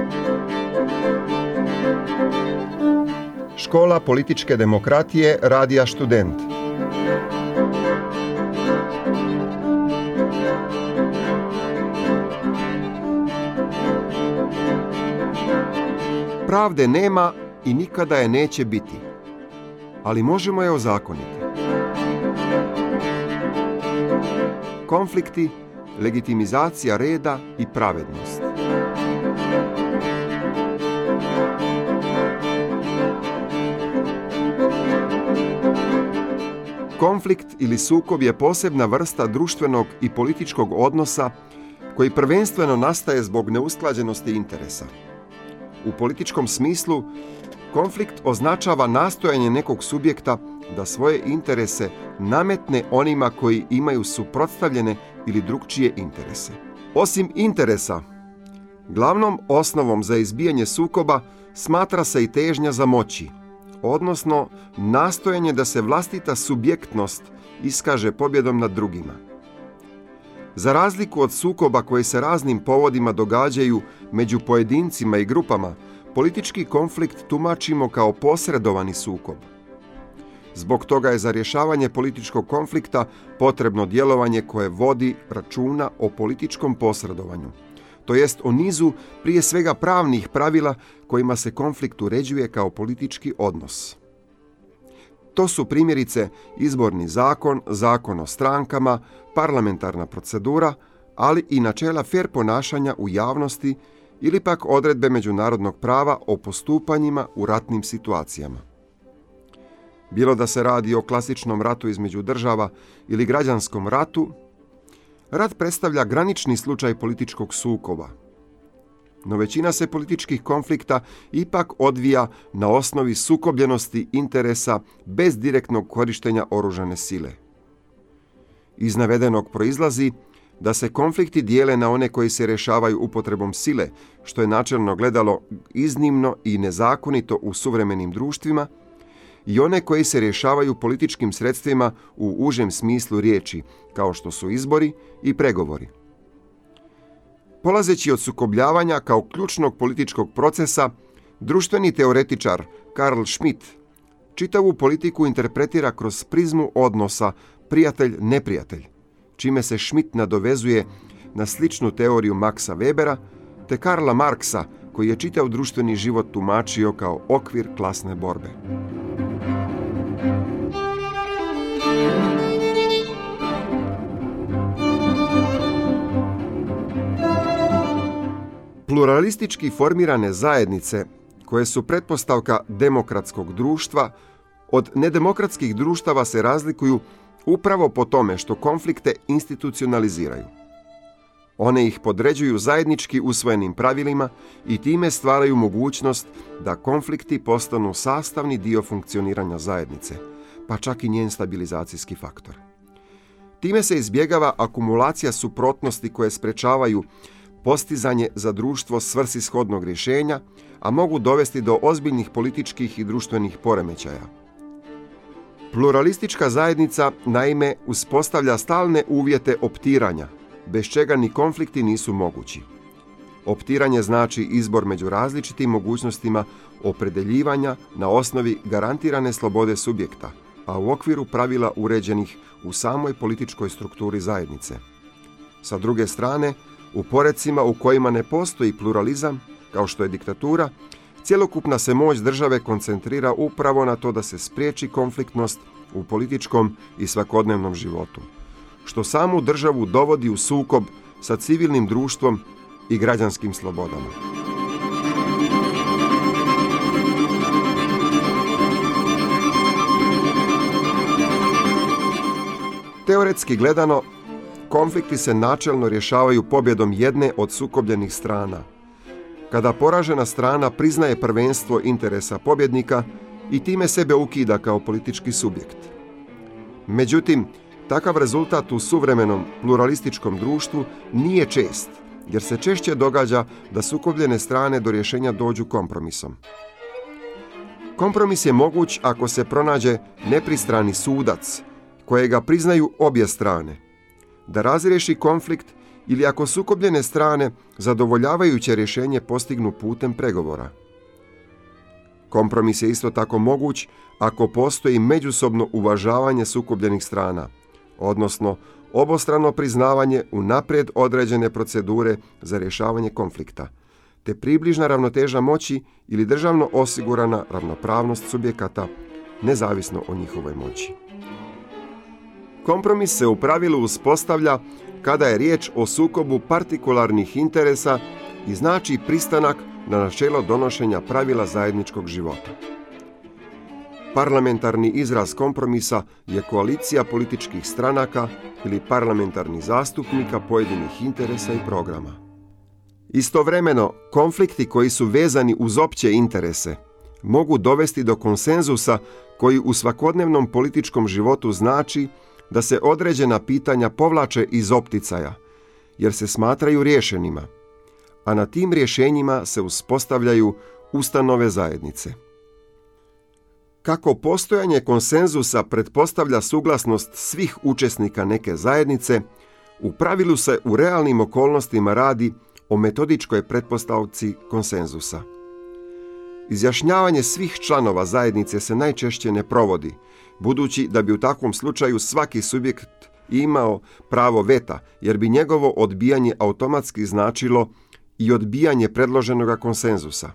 Škola političke demokratije Radija Študent. Pravde nema i nikada je neće biti, ali možemo je ozakoniti. Konflikti, legitimizacija reda i pravednost. Konflikt ili sukob je posebna vrsta društvenog i političkog odnosa koji prvenstveno nastaje zbog neusklađenosti interesa. U političkom smislu, konflikt označava nastojanje nekog subjekta da svoje interese nametne onima koji imaju suprotstavljene ili drukčije interese. Osim interesa, glavnom osnovom za izbijanje sukoba smatra se i težnja za moći, odnosno nastojanje da se vlastita subjektnost iskaže pobjedom nad drugima. Za razliku od sukoba koji se raznim povodima događaju među pojedincima i grupama, politički konflikt tumačimo kao posredovani sukob. Zbog toga je za rješavanje političkog konflikta potrebno djelovanje koje vodi računa o političkom posredovanju, to jest o nizu prije svega pravnih pravila kojima se konflikt uređuje kao politički odnos. To su primjerice izborni zakon, zakon o strankama, parlamentarna procedura, ali i načela fer ponašanja u javnosti ili pak odredbe međunarodnog prava o postupanjima u ratnim situacijama. Bilo da se radi o klasičnom ratu između država ili građanskom ratu, rat predstavlja granični slučaj političkog sukoba. No većina se političkih konflikta ipak odvija na osnovi sukobljenosti interesa bez direktnog korištenja oružane sile. Iz navedenog proizlazi da se konflikti dijele na one koji se rješavaju upotrebom sile, što je načelno gledalo iznimno i nezakonito u suvremenim društvima, i one koji se rješavaju političkim sredstvima u užem smislu riječi, kao što su izbori i pregovori. Polazeći od sukobljavanja kao ključnog političkog procesa, društveni teoretičar Carl Schmitt čitavu politiku interpretira kroz prizmu odnosa prijatelj-neprijatelj, čime se Schmitt nadovezuje na sličnu teoriju Maxa Webera te Karla Marksa, koji je čitav društveni život tumačio kao okvir klasne borbe. Pluralistički formirane zajednice, koje su pretpostavka demokratskog društva, od nedemokratskih društava se razlikuju upravo po tome što konflikte institucionaliziraju. One ih podređuju zajednički usvojenim pravilima i time stvaraju mogućnost da konflikti postanu sastavni dio funkcioniranja zajednice, pa čak i njen stabilizacijski faktor. Time se izbjegava akumulacija suprotnosti koje sprečavaju postizanje za društvo svrsishodnog rješenja, a mogu dovesti do ozbiljnih političkih i društvenih poremećaja. Pluralistička zajednica, naime, uspostavlja stalne uvjete optiranja, bez čega ni konflikti nisu mogući. Optiranje znači izbor među različitim mogućnostima opredeljivanja na osnovi garantirane slobode subjekta, a u okviru pravila uređenih u samoj političkoj strukturi zajednice. Sa druge strane, u porecima u kojima ne postoji pluralizam, kao što je diktatura, cjelokupna se moć države koncentrira upravo na to da se spriječi konfliktnost u političkom i svakodnevnom životu, što samu državu dovodi u sukob sa civilnim društvom i građanskim slobodama. Teoretski gledano, konflikti se načelno rješavaju pobjedom jedne od sukobljenih strana, kada poražena strana priznaje prvenstvo interesa pobjednika i time sebe ukida kao politički subjekt. Međutim, takav rezultat u suvremenom pluralističkom društvu nije čest, jer se češće događa da sukobljene strane do rješenja dođu kompromisom. Kompromis je moguć ako se pronađe nepristrani sudac, kojega priznaju obje strane, da razriješi konflikt ili ako sukobljene strane zadovoljavajuće rješenje postignu putem pregovora. Kompromis je isto tako moguć ako postoji međusobno uvažavanje sukobljenih strana, odnosno obostrano priznavanje unaprijed određene procedure za rješavanje konflikta, te približna ravnoteža moći ili državno osigurana ravnopravnost subjekata, nezavisno o njihovoj moći. Kompromis se u pravilu uspostavlja kada je riječ o sukobu partikularnih interesa i znači pristanak na načelo donošenja pravila zajedničkog života. Parlamentarni izraz kompromisa je koalicija političkih stranaka ili parlamentarnih zastupnika pojedinih interesa i programa. Istovremeno, konflikti koji su vezani uz opće interese mogu dovesti do konsenzusa koji u svakodnevnom političkom životu znači da se određena pitanja povlače iz opticaja, jer se smatraju riješenima, a na tim rješenjima se uspostavljaju ustanove zajednice. Kako postojanje konsenzusa pretpostavlja suglasnost svih učesnika neke zajednice, u pravilu se u realnim okolnostima radi o metodičkoj pretpostavci konsenzusa. Izjašnjavanje svih članova zajednice se najčešće ne provodi, budući da bi u takvom slučaju svaki subjekt imao pravo veta, jer bi njegovo odbijanje automatski značilo i odbijanje predloženoga konsenzusa.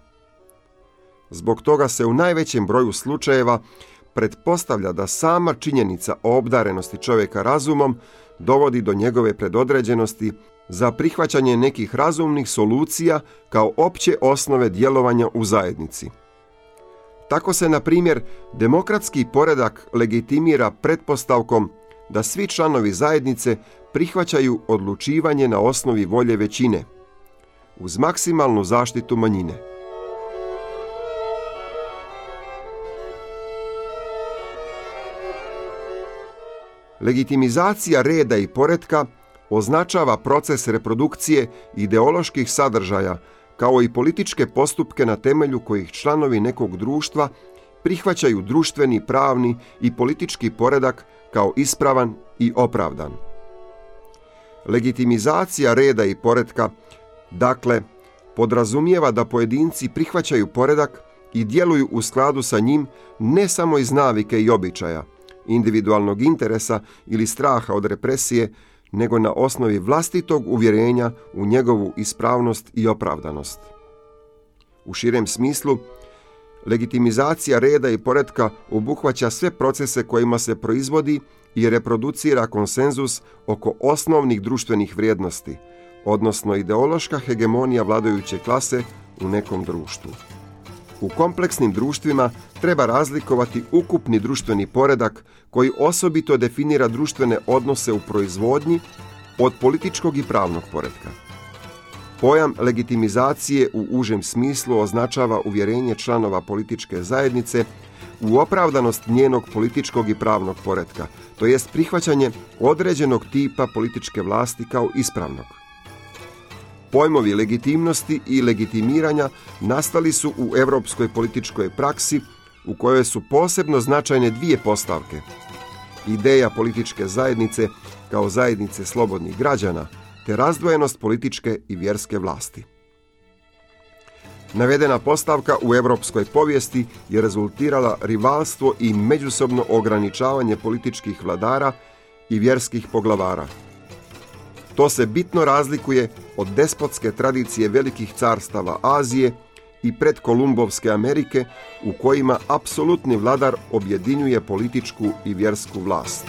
Zbog toga se u najvećem broju slučajeva pretpostavlja da sama činjenica o obdarenosti čovjeka razumom dovodi do njegove predodređenosti za prihvaćanje nekih razumnih solucija kao opće osnove djelovanja u zajednici. Tako se, na primjer, demokratski poredak legitimira pretpostavkom da svi članovi zajednice prihvaćaju odlučivanje na osnovi volje većine, uz maksimalnu zaštitu manjine. Legitimizacija reda i poretka označava proces reprodukcije ideoloških sadržaja, kao i političke postupke na temelju kojih članovi nekog društva prihvaćaju društveni, pravni i politički poredak kao ispravan i opravdan. Legitimizacija reda i poretka, dakle, podrazumijeva da pojedinci prihvaćaju poredak i djeluju u skladu sa njim ne samo iz navike i običaja, individualnog interesa ili straha od represije, nego na osnovi vlastitog uvjerenja u njegovu ispravnost i opravdanost. U širem smislu, legitimizacija reda i poretka obuhvaća sve procese kojima se proizvodi i reproducira konsenzus oko osnovnih društvenih vrijednosti, odnosno ideološka hegemonija vladajuće klase u nekom društvu. U kompleksnim društvima treba razlikovati ukupni društveni poredak koji osobito definira društvene odnose u proizvodnji od političkog i pravnog poretka. Pojam legitimizacije u užem smislu označava uvjerenje članova političke zajednice u opravdanost njenog političkog i pravnog poretka, to jest prihvaćanje određenog tipa političke vlasti kao ispravnog. Pojmovi legitimnosti i legitimiranja nastali su u europskoj političkoj praksi, u kojoj su posebno značajne dvije postavke: ideja političke zajednice kao zajednice slobodnih građana, te razdvojenost političke i vjerske vlasti. Navedena postavka u europskoj povijesti je rezultirala rivalstvo i međusobno ograničavanje političkih vladara i vjerskih poglavara. To se bitno razlikuje od despotske tradicije velikih carstava Azije i predkolumbovske Amerike, u kojima apsolutni vladar objedinjuje političku i vjersku vlast.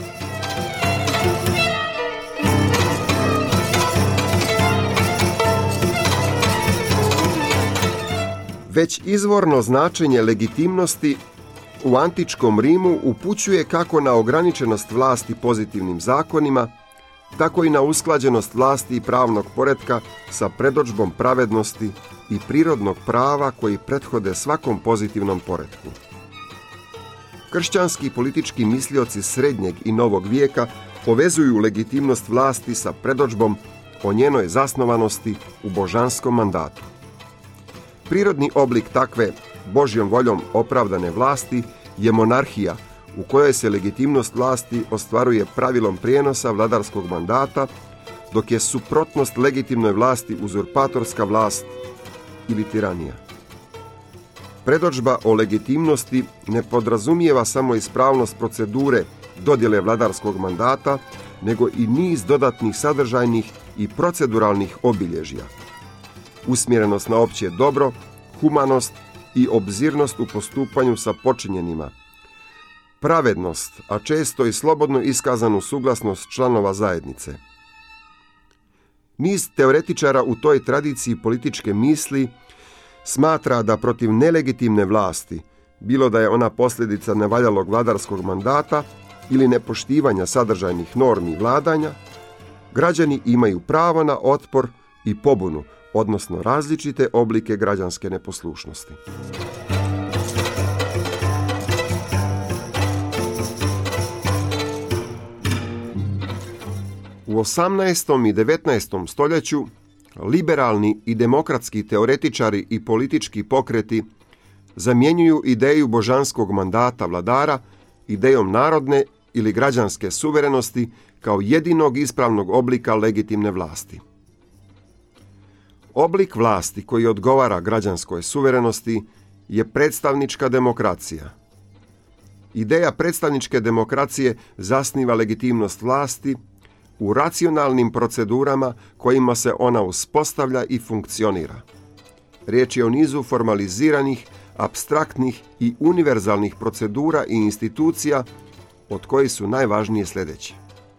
Već izvorno značenje legitimnosti u antičkom Rimu upućuje kako na ograničenost vlasti pozitivnim zakonima, tako i na usklađenost vlasti i pravnog poretka sa predodžbom pravednosti i prirodnog prava koji prethode svakom pozitivnom poretku. Kršćanski politički mislioci srednjeg i novog vijeka povezuju legitimnost vlasti sa predodžbom o njenoj zasnovanosti u božanskom mandatu. Prirodni oblik takve Božjom voljom opravdane vlasti je monarhija, u kojoj se legitimnost vlasti ostvaruje pravilom prijenosa vladarskog mandata dok je suprotnost legitimnoj vlasti uzurpatorska vlast ili tiranija. Predodžba o legitimnosti ne podrazumijeva samo ispravnost procedure dodjele vladarskog mandata, nego i niz dodatnih sadržajnih i proceduralnih obilježja. Usmjerenost na opće dobro, humanost i obzirnost u postupanju sa počinjenima, pravednost, a često i slobodno iskazanu suglasnost članova zajednice. Niz teoretičara u toj tradiciji političke misli smatra da protiv nelegitimne vlasti, bilo da je ona posljedica nevaljalog vladarskog mandata ili nepoštivanja sadržajnih normi vladanja, građani imaju pravo na otpor i pobunu, odnosno različite oblike građanske neposlušnosti. U 18. i 19. stoljeću liberalni i demokratski teoretičari i politički pokreti zamjenjuju ideju božanskog mandata vladara idejom narodne ili građanske suverenosti kao jedinog ispravnog oblika legitimne vlasti. Oblik vlasti koji odgovara građanskoj suverenosti je predstavnička demokracija. Ideja predstavničke demokracije zasniva legitimnost vlasti u racionalnim procedurama kojima se ona uspostavlja i funkcionira. Riječ je o nizu formaliziranih, apstraktnih i univerzalnih procedura i institucija od kojih su najvažnije sljedeće.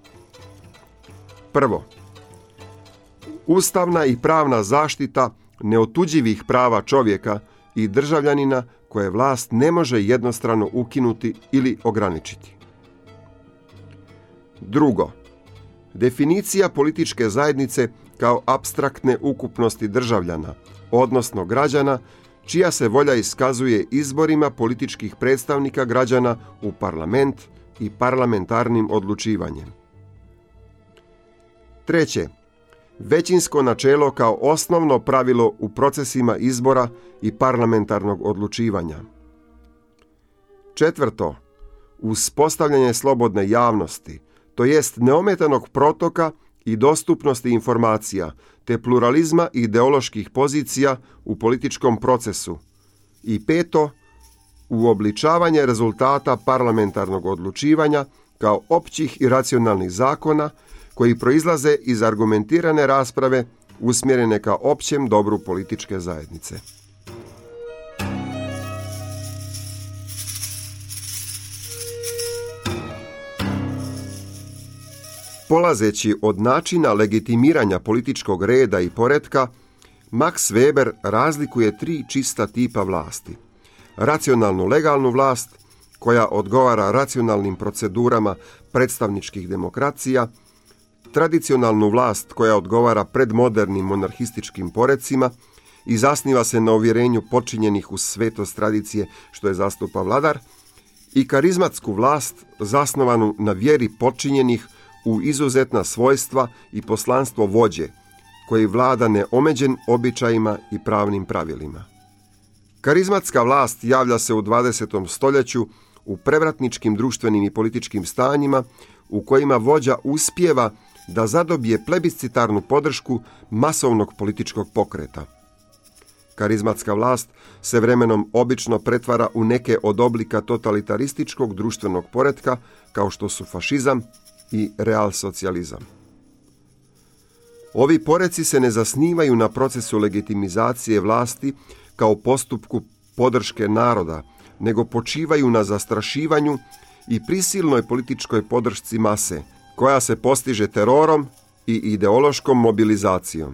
Prvo, ustavna i pravna zaštita neotuđivih prava čovjeka i državljanina koje vlast ne može jednostrano ukinuti ili ograničiti. Drugo, definicija političke zajednice kao apstraktne ukupnosti državljana, odnosno građana, čija se volja iskazuje izborima političkih predstavnika građana u parlament i parlamentarnim odlučivanjem. Treće, većinsko načelo kao osnovno pravilo u procesima izbora i parlamentarnog odlučivanja. Četvrto, uspostavljanje slobodne javnosti, to jest neometanog protoka i dostupnosti informacija, te pluralizma ideoloških pozicija u političkom procesu. I peto, uobličavanje rezultata parlamentarnog odlučivanja kao općih i racionalnih zakona koji proizlaze iz argumentirane rasprave usmjerene ka općem dobru političke zajednice. Polazeći od načina legitimiranja političkog reda i poretka, Max Weber razlikuje 3 čista tipa vlasti. Racionalnu legalnu vlast, koja odgovara racionalnim procedurama predstavničkih demokracija, tradicionalnu vlast koja odgovara predmodernim monarhističkim porecima i zasniva se na uvjerenju počinjenih uz svetost tradicije što je zastupa vladar, i karizmatsku vlast zasnovanu na vjeri počinjenih u izuzetna svojstva i poslanstvo vođe, koji vlada neomeđen običajima i pravnim pravilima. Karizmatska vlast javlja se u 20. stoljeću u prevratničkim društvenim i političkim stanjima u kojima vođa uspijeva da zadobije plebiscitarnu podršku masovnog političkog pokreta. Karizmatska vlast se vremenom obično pretvara u neke od oblika totalitarističkog društvenog poretka kao što su fašizam i realsocijalizam. Ovi poreci se ne zasnivaju na procesu legitimizacije vlasti kao postupku podrške naroda, nego počivaju na zastrašivanju i prisilnoj političkoj podršci mase, koja se postiže terorom i ideološkom mobilizacijom.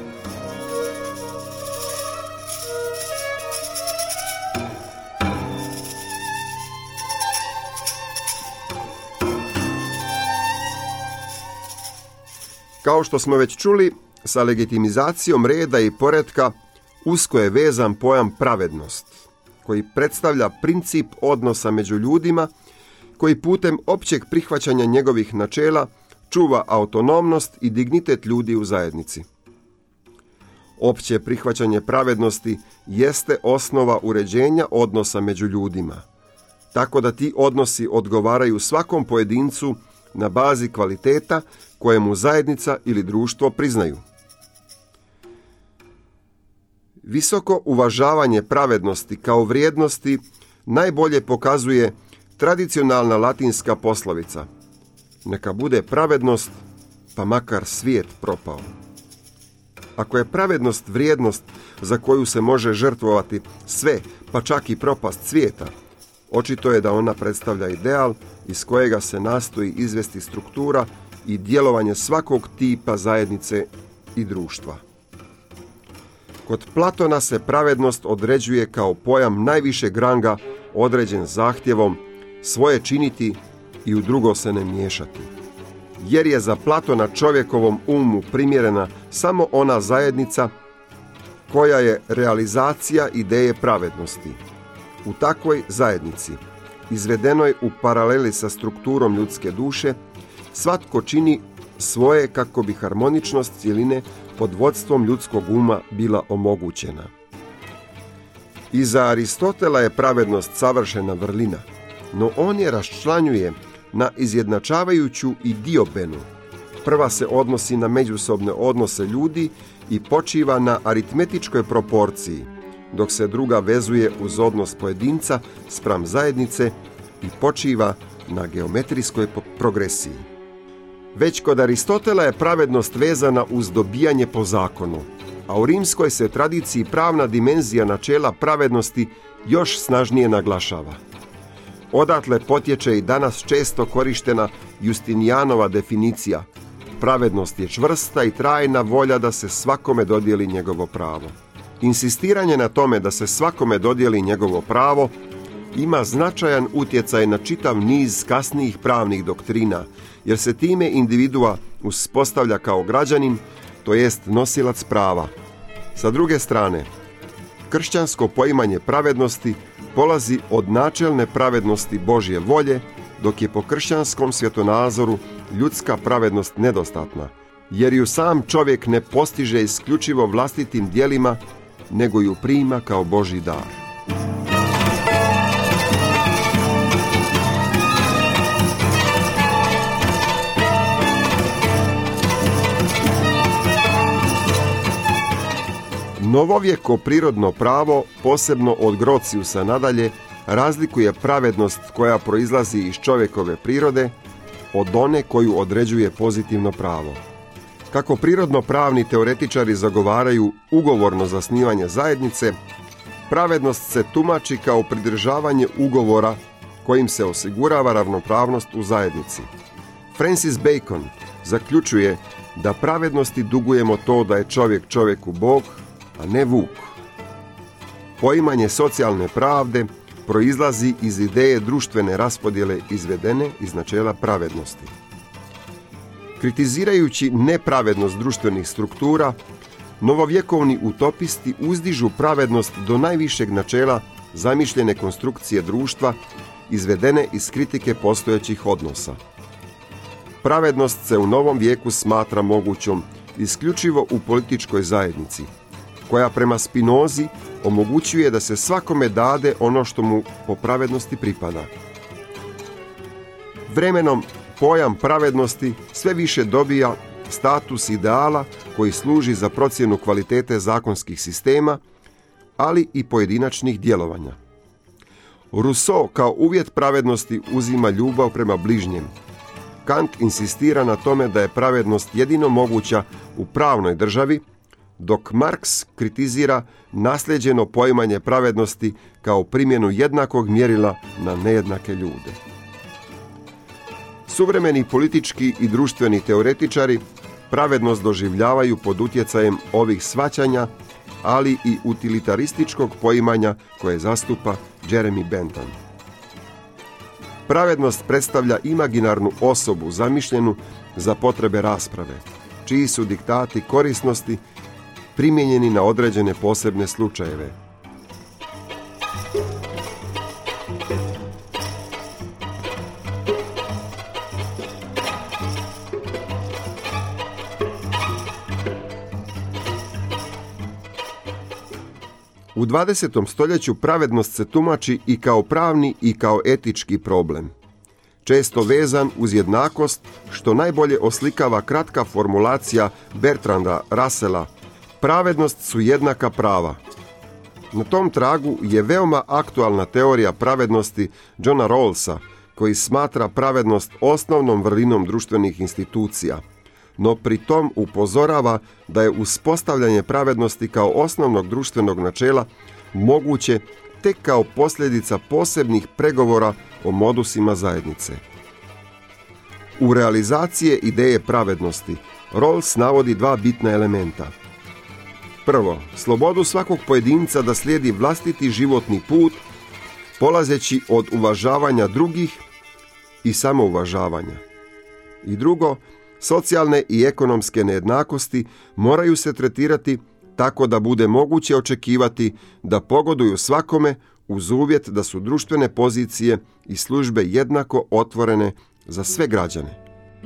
Kao što smo već čuli, sa legitimizacijom reda i poretka usko je vezan pojam pravednost, koji predstavlja princip odnosa među ljudima, koji putem općeg prihvaćanja njegovih načela čuva autonomnost i dignitet ljudi u zajednici. Opće prihvaćanje pravednosti jeste osnova uređenja odnosa među ljudima, tako da ti odnosi odgovaraju svakom pojedincu na bazi kvaliteta koje mu zajednica ili društvo priznaju. Visoko uvažavanje pravednosti kao vrijednosti najbolje pokazuje tradicionalna latinska poslovica: neka bude pravednost, pa makar svijet propao. Ako je pravednost vrijednost za koju se može žrtvovati sve, pa čak i propast svijeta, očito je da ona predstavlja ideal iz kojega se nastoji izvesti struktura i djelovanje svakog tipa zajednice i društva. Kod Platona se pravednost određuje kao pojam najvišeg ranga određen zahtjevom svoje činiti i u drugo se ne miješati. Jer je za Platona čovjekovom umu primjerena samo ona zajednica koja je realizacija ideje pravednosti. U takvoj zajednici, izvedenoj u paraleli sa strukturom ljudske duše, svatko čini svoje kako bi harmoničnost cjeline pod vodstvom ljudskog uma bila omogućena. I za Aristotela je pravednost savršena vrlina, no on je raščlanjuje na izjednačavajuću i diobenu. Prva se odnosi na međusobne odnose ljudi i počiva na aritmetičkoj proporciji, dok se druga vezuje uz odnos pojedinca spram zajednice i počiva na geometrijskoj progresiji. Već kod Aristotela je pravednost vezana uz dobijanje po zakonu, a u rimskoj se tradiciji pravna dimenzija načela pravednosti još snažnije naglašava. Odatle potječe i danas često korištena Justinijanova definicija: pravednost je čvrsta i trajna volja da se svakome dodijeli njegovo pravo. Insistiranje na tome da se svakome dodijeli njegovo pravo ima značajan utjecaj na čitav niz kasnijih pravnih doktrina, jer se time individua uspostavlja kao građanin, to jest nosilac prava. Sa druge strane, kršćansko poimanje pravednosti polazi od načelne pravednosti Božje volje, dok je po kršćanskom svjetonazoru ljudska pravednost nedostatna, jer ju sam čovjek ne postiže isključivo vlastitim djelima, nego ju prima kao Božji dar. Novovjeko prirodno pravo, posebno od Grociusa nadalje, razlikuje pravednost koja proizlazi iz čovjekove prirode od one koju određuje pozitivno pravo. Kako prirodno pravni teoretičari zagovaraju ugovorno zasnivanje zajednice, pravednost se tumači kao pridržavanje ugovora kojim se osigurava ravnopravnost u zajednici. Francis Bacon zaključuje da pravednosti dugujemo to da je čovjek čovjeku Bog, a ne vuk. Poimanje socijalne pravde proizlazi iz ideje društvene raspodjele izvedene iz načela pravednosti. Kritizirajući nepravednost društvenih struktura, novovjekovni utopisti uzdižu pravednost do najvišeg načela zamišljene konstrukcije društva izvedene iz kritike postojećih odnosa. Pravednost se u novom vijeku smatra mogućom isključivo u političkoj zajednici, koja prema Spinozi omogućuje da se svakome dade ono što mu po pravednosti pripada. Vremenom pojam pravednosti sve više dobija status ideala koji služi za procjenu kvalitete zakonskih sistema, ali i pojedinačnih djelovanja. Rousseau kao uvjet pravednosti uzima ljubav prema bližnjem. Kant insistira na tome da je pravednost jedino moguća u pravnoj državi, dok Marks kritizira nasljeđeno poimanje pravednosti kao primjenu jednakog mjerila na nejednake ljude. Suvremeni politički i društveni teoretičari pravednost doživljavaju pod utjecajem ovih shvaćanja, ali i utilitarističkog poimanja koje zastupa Jeremy Bentham. Pravednost predstavlja imaginarnu osobu zamišljenu za potrebe rasprave, čiji su diktati korisnosti primijenjeni na određene posebne slučajeve. U 20. stoljeću pravednost se tumači i kao pravni i kao etički problem. često vezan uz jednakost, što najbolje oslikava kratka formulacija Bertranda Russella: pravednost su jednaka prava. Na tom tragu je veoma aktualna teorija pravednosti Johna Rawlsa, koji smatra pravednost osnovnom vrlinom društvenih institucija, no pri tom upozorava da je uspostavljanje pravednosti kao osnovnog društvenog načela moguće tek kao posljedica posebnih pregovora o modusima zajednice. U realizacije ideje pravednosti Rawls navodi dva bitna elementa. Prvo, slobodu svakog pojedinca da slijedi vlastiti životni put, polazeći od uvažavanja drugih i samouvažavanja. I drugo, socijalne i ekonomske nejednakosti moraju se tretirati tako da bude moguće očekivati da pogoduju svakome uz uvjet da su društvene pozicije i službe jednako otvorene za sve građane.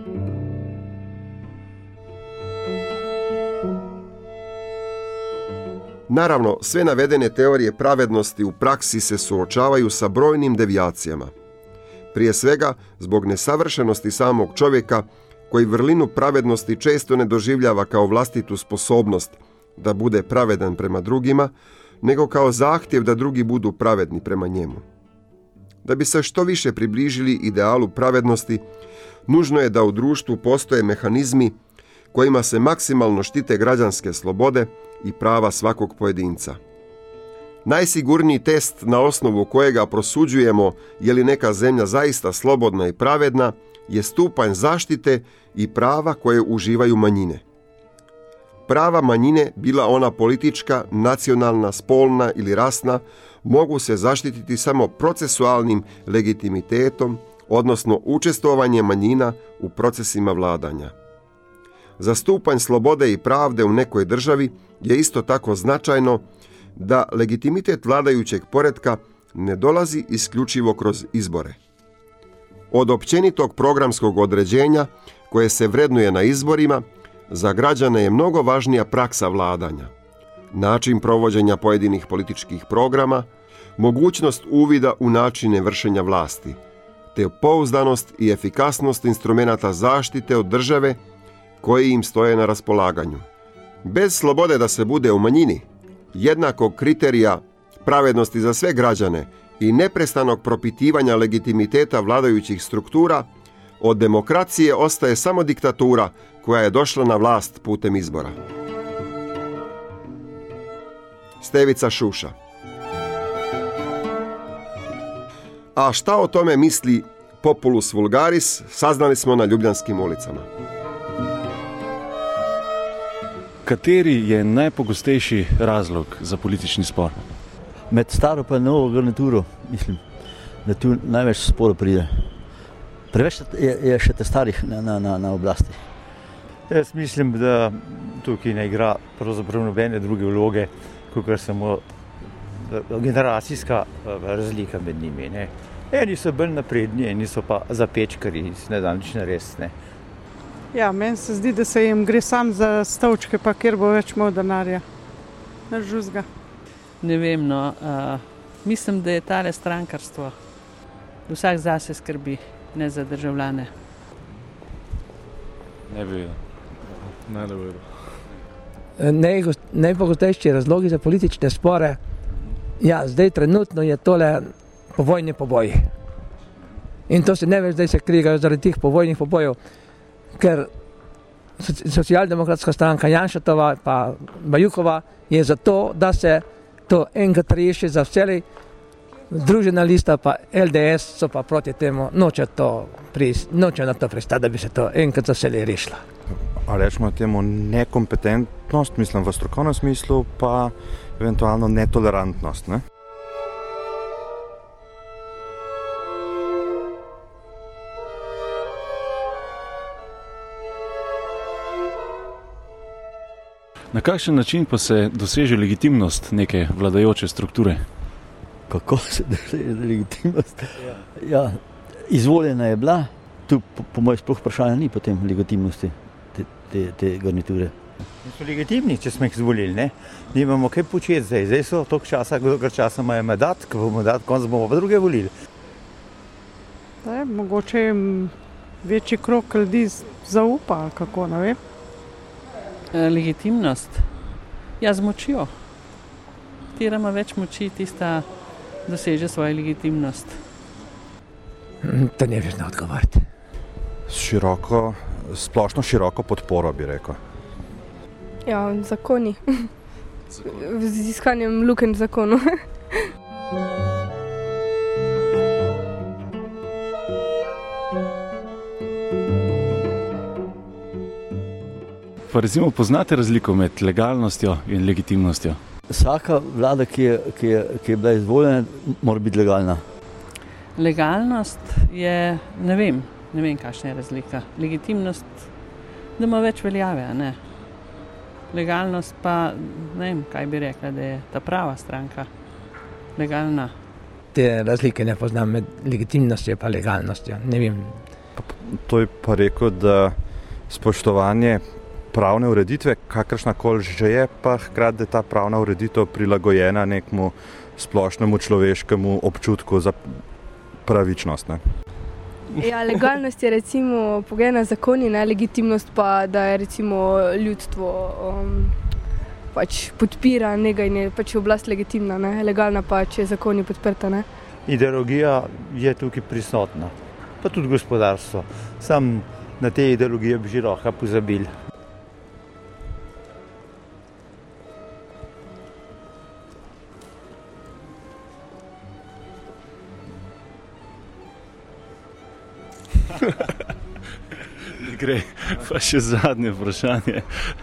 Naravno, sve navedene teorije pravednosti u praksi se suočavaju sa brojnim devijacijama. Prije svega, zbog nesavršenosti samog čovjeka, koji vrlinu pravednosti često ne doživljava kao vlastitu sposobnost da bude pravedan prema drugima, nego kao zahtjev da drugi budu pravedni prema njemu. Da bi se što više približili idealu pravednosti, nužno je da u društvu postoje mehanizmi kojima se maksimalno štite građanske slobode i prava svakog pojedinca. Najsigurniji test na osnovu kojega prosuđujemo je li neka zemlja zaista slobodna i pravedna je stupanj zaštite i prava koje uživaju manjine. Prava manjine, bila ona politička, nacionalna, spolna ili rasna, mogu se zaštititi samo procesualnim legitimitetom, odnosno učestvovanjem manjina u procesima vladanja. Za stupanj slobode i pravde u nekoj državi je isto tako značajno da legitimitet vladajućeg poretka ne dolazi isključivo kroz izbore. Od općenitog programskog određenja, koje se vrednuje na izborima, za građane je mnogo važnija praksa vladanja, način provođenja pojedinih političkih programa, mogućnost uvida u načine vršenja vlasti, te pouzdanost i efikasnost instrumenata zaštite od države koji im stoje na raspolaganju. Bez slobode da se bude u manjini, jednakog kriterija pravednosti za sve građane i neprestanog propitivanja legitimiteta vladajućih struktura, od demokracije ostaje samo diktatura koja je došla na vlast putem izbora. Stevica Šuša. A šta o tome misli populus vulgaris, saznali smo na ljubljanskim ulicama. Kateri je najpogostejši razlog za politični spor? Med staro pa novo garnituro, mislim, da tu največ sporo pride. Preveč je še te starih na oblasti. Jaz mislim, da tukaj ne igra pravzaprav nobene druge vloge, kot samo generacijska razlika med njimi. Ne. Eni so bolj napredni, eni so pa zapečkari, ne da nič narediti. Ne. Ja, meni se zdi, da se jim gre sam za stavčke, pa kjer bo več imel denarja. Na žuzga. Ne vem, no. Mislim, da je tale strankarstvo. Vsak zase skrbi, ne za državljane. Ne bi vedel. Ne bi vedel. Najpogostejši razlogi za politične spore, ja, zdaj trenutno je tole povojni poboji. In to se ne več zdaj se krigajo zaradi tih povojnih pobojev, ker socialdemokratska stranka Janšetova pa Bajukova je za to, da se to enkrat reši za vselej. Združena lista pa LDS so pa proti temu, noče na to pristati, da bi se to enkrat za vselej rešila. A rečemo temu nekompetentnost, mislim v strokovnem smislu, pa eventualno netolerantnost, ne? Na kakšen način pa se doseže legitimnost neke vladajoče strukture? Kako se doseže legitimnost? Ja, izvoljena je bila, tu po mojem sploh vprašanja ni potem legitimnosti te garniture. Mi smo legitimni, če smo jih izvolili, ne? Nimamo kaj početi zdaj. Zdaj so toliko časa, koliko časa imajo mandat, ko bomo mandat, konc bomo pa druge volili. Mogoče jim večji krog ljudi zaupa, ali kako, ne vem. Legitimnost? Ja, z močjo. Katera ima več moči, tista doseže svojo legitimnost. To ne veš na odgovoriti. Splošno široko podporo, bi rekel. Ja, zakoni. Z iskanjem lukenj v zakonu. Pa recimo poznate razliko med legalnostjo in legitimnostjo? Vsaka vlada, ki je bila izvoljena, mora biti legalna. Legalnost je, ne vem, kakšna je razlika. Legitimnost, da ima več veljave, a ne. Legalnost pa, ne vem, kaj bi rekla, da je ta prava stranka. Legalna. Te razlike ne poznam med legitimnostjo pa legalnostjo, ne vem. To je pa rekel, da spoštovanje pravne ureditve, kakršnakoli že je, pa hkrati, da je ta pravna ureditev prilagojena nekemu splošnemu človeškemu občutku za pravičnost. Ne? Ja, legalnost je recimo pogojena zakoni, ne? Legitimnost pa, da je recimo ljudstvo pač podpira nekaj in je pač oblast legitimna, ne? Legalna pa, če je zakoni podprta. Ne? Ideologija je tukaj prisotna, pa tudi gospodarstvo. Sam na te ideologije bi že lahko pozabili. Gre, pa še zadnje vprašanje.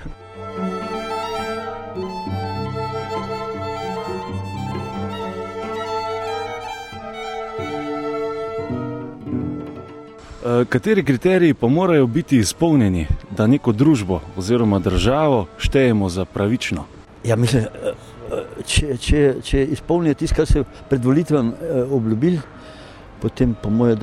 Kateri kriteriji pa morajo biti izpolnjeni, da neko družbo oziroma državo štejemo za pravično? Ja, mislim, če izpolnijo tisto, kar se pred volitvami obljubili, potem po moje,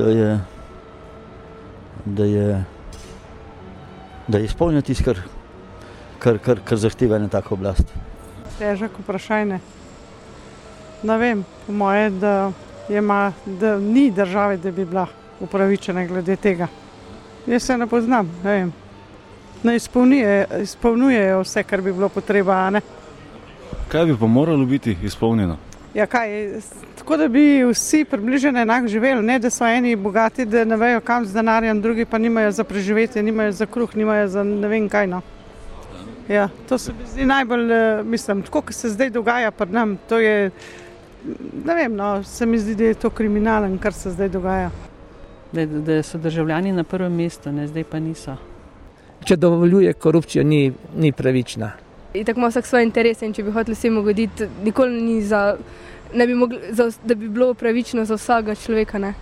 da je izpolnjeno tisto, kar zahteva ena taka oblast. Težak vprašanje. Ne vem, po moje, da ni države, da bi bila upravičena glede tega. Jaz se ne poznam, ne vem. Ne izpolnjujejo vse, kar bi bilo potreba, ne? Kaj bi pa moralo biti izpolnjeno? Ja, kaj, tako da bi vsi približno enako živeli, ne da so eni bogati, da ne vejo kam z denarjem, drugi pa nimajo za preživetje, nimajo za kruh, nimajo za ne vem kaj, no. Ja, to se mi zdi najbolj, mislim, tako, kot se zdaj dogaja pri nam, to je, ne vem, no, se mi zdi, da je to kriminalen, kar se zdaj dogaja. Da so državljani na prvem mestu, ne, zdaj pa niso. Če dovoljuje korupcijo, ni pravična. In tako ima vsak svoje interese in če bi hoteli vsem ugoditi, nikoli ni da bi bilo pravično za vsakega človeka, ne.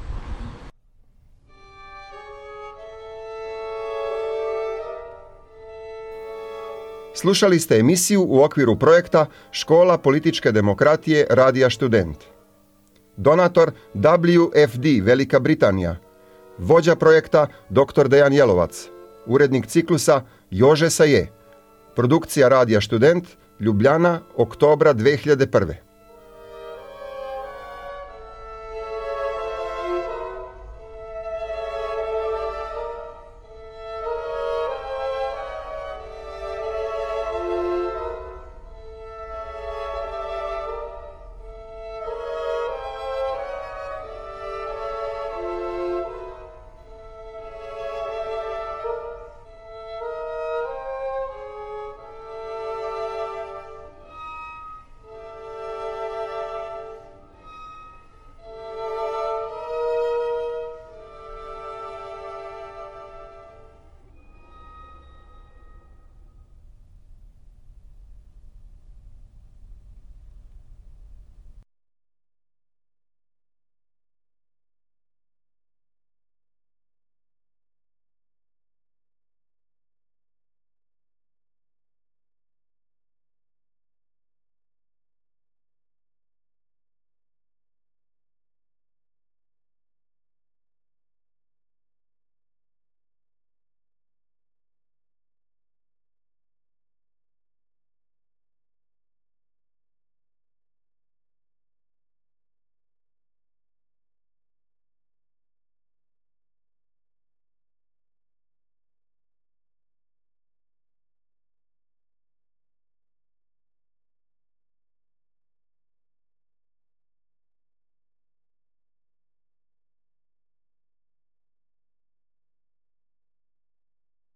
Slušali ste emisiju u okviru projekta Škola političke demokratije Radija Študent. Donator WFD Velika Britanija. Vođa projekta dr. Dejan Jelovac. Urednik ciklusa Jože Saje. Produkcija Radija Študent, Ljubljana, oktobra 2001.